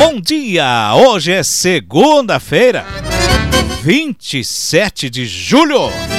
Bom dia! Hoje é segunda-feira, 27 de julho.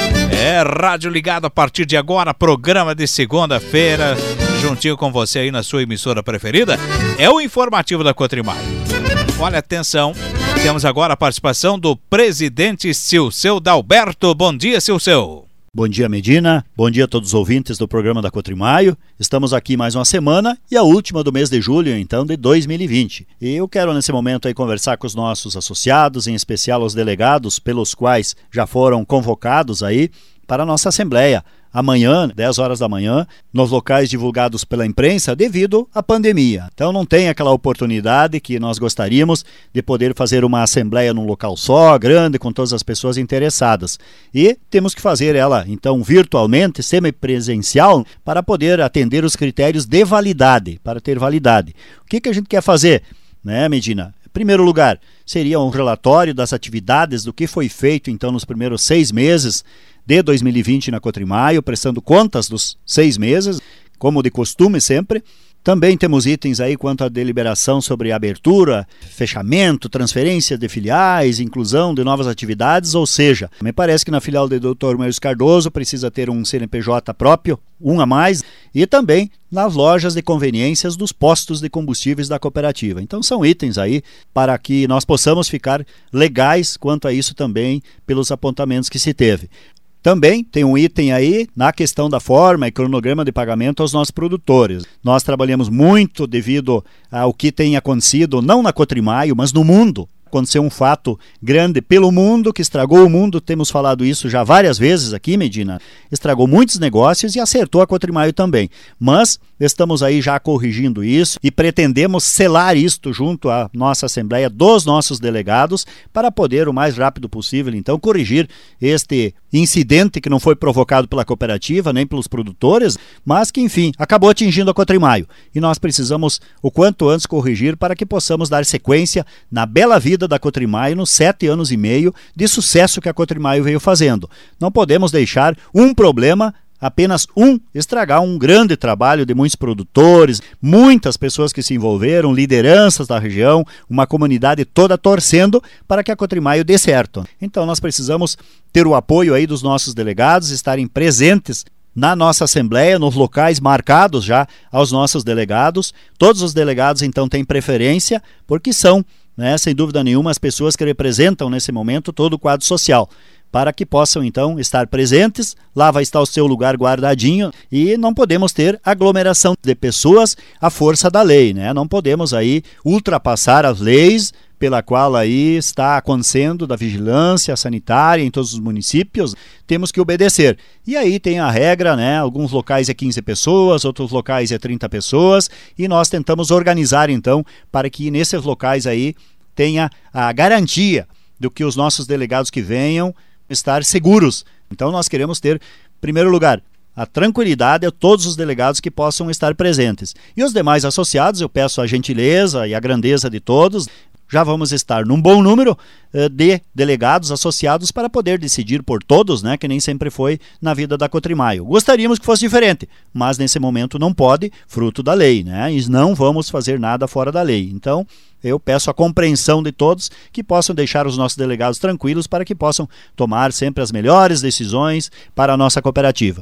É rádio ligado a partir de agora, programa de segunda-feira, juntinho com você aí na sua emissora preferida. É o informativo da Cotrimaio. Olha, atenção, temos agora a participação do presidente Silceu Dalberto. Bom dia, Silceu. Bom dia, Medina. Bom dia a todos os ouvintes do programa da Cotrimaio. Estamos aqui mais uma semana e a última do mês de julho, então, de 2020. E eu quero, nesse momento, aí conversar com os nossos associados, em especial os delegados, pelos quais já foram convocados aí para a nossa Assembleia. Amanhã, 10 horas da manhã, nos locais divulgados pela imprensa devido à pandemia. Então não tem aquela oportunidade que nós gostaríamos de poder fazer uma assembleia num local só, grande, com todas as pessoas interessadas. E temos que fazer ela, então, virtualmente, semipresencial, para poder atender os critérios de validade, para ter validade. O que a gente quer fazer, né, Medina? Em primeiro lugar, seria um relatório das atividades do que foi feito, então, nos primeiros 6 meses de 2020 na Cotrimaio, prestando contas dos 6 meses, como de costume sempre. Também temos itens aí quanto à deliberação sobre abertura, fechamento, transferência de filiais, inclusão de novas atividades, ou seja, me parece que na filial do Dr. Meus Cardoso precisa ter um CNPJ próprio, um a mais, e também nas lojas de conveniências dos postos de combustíveis da cooperativa. Então são itens aí para que nós possamos ficar legais quanto a isso também pelos apontamentos que se teve. Também tem um item aí na questão da forma e cronograma de pagamento aos nossos produtores. Nós trabalhamos muito devido ao que tem acontecido, não na Cotrimaio, mas no mundo. Aconteceu um fato grande pelo mundo, que estragou o mundo, temos falado isso já várias vezes aqui, Medina, estragou muitos negócios e acertou a Cotrimaio também. Mas estamos aí já corrigindo isso e pretendemos selar isto junto à nossa Assembleia dos nossos delegados para poder, o mais rápido possível, então, corrigir este incidente que não foi provocado pela cooperativa, nem pelos produtores, mas que, enfim, acabou atingindo a Cotrimaio. E nós precisamos, o quanto antes, corrigir para que possamos dar sequência na bela vida da Cotrimaio nos 7 anos e meio de sucesso que a Cotrimaio veio fazendo. Não podemos deixar um problema, apenas estragar um grande trabalho de muitos produtores, muitas pessoas que se envolveram, lideranças da região, uma comunidade toda torcendo para que a Cotrimaio dê certo. Então nós precisamos ter o apoio aí dos nossos delegados, estarem presentes na nossa Assembleia, nos locais marcados já aos nossos delegados. Todos os delegados então têm preferência, porque são, sem dúvida nenhuma, as pessoas que representam nesse momento todo o quadro social, para que possam então estar presentes. Lá vai estar o seu lugar guardadinho e não podemos ter aglomeração de pessoas à força da lei, Não podemos aí ultrapassar as leis pela qual aí está acontecendo da vigilância sanitária em todos os municípios, temos que obedecer. E aí tem a regra, Alguns locais é 15 pessoas, outros locais é 30 pessoas, e nós tentamos organizar então para que nesses locais aí tenha a garantia do que os nossos delegados que venham estar seguros. Então nós queremos ter, em primeiro lugar, a tranquilidade a todos os delegados que possam estar presentes. E os demais associados, eu peço a gentileza e a grandeza de todos. Já vamos estar num bom número de delegados associados para poder decidir por todos, que nem sempre foi na vida da Cotrimaio. Gostaríamos que fosse diferente, mas nesse momento não pode, fruto da lei, E não vamos fazer nada fora da lei. Então, eu peço a compreensão de todos que possam deixar os nossos delegados tranquilos para que possam tomar sempre as melhores decisões para a nossa cooperativa.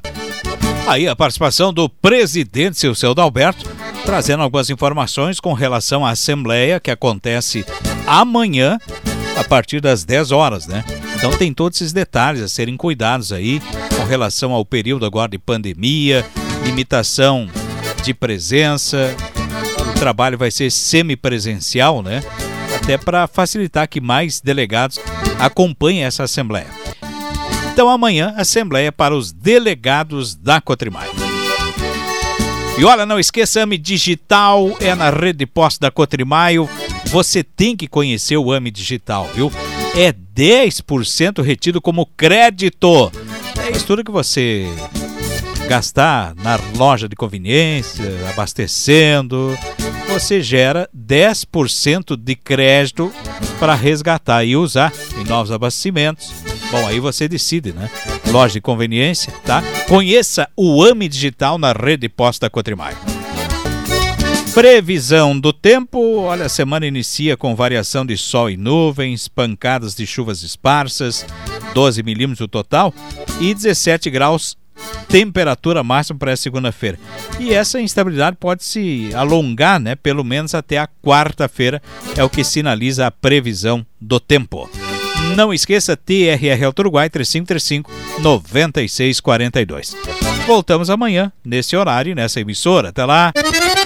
Aí a participação do presidente Silceu Dalberto, trazendo algumas informações com relação à Assembleia que acontece amanhã a partir das 10 horas, Então tem todos esses detalhes a serem cuidados aí com relação ao período agora de pandemia, limitação de presença. O trabalho vai ser semipresencial, Até para facilitar que mais delegados acompanhem essa Assembleia. Então amanhã, Assembleia para os delegados da Cotrimaio. E olha, não esqueça, AME Digital é na rede de postos da Cotrimaio. Você tem que conhecer o AME Digital, viu? É 10% retido como crédito. É isso tudo que você gastar na loja de conveniência, abastecendo, você gera 10% de crédito para resgatar e usar em novos abastecimentos. Bom, aí você decide, Loja de conveniência, tá? Conheça o AME Digital na rede de postos da Cotrimaio. Previsão do tempo, olha, a semana inicia com variação de sol e nuvens, pancadas de chuvas esparsas, 12 milímetros no total e 17 graus temperatura máxima para a segunda-feira. E essa instabilidade pode se alongar, né, pelo menos até a quarta-feira, é o que sinaliza a previsão do tempo. Não esqueça, TRR Auto Uruguai 3535-9642. Voltamos amanhã, nesse horário, nessa emissora. Até lá!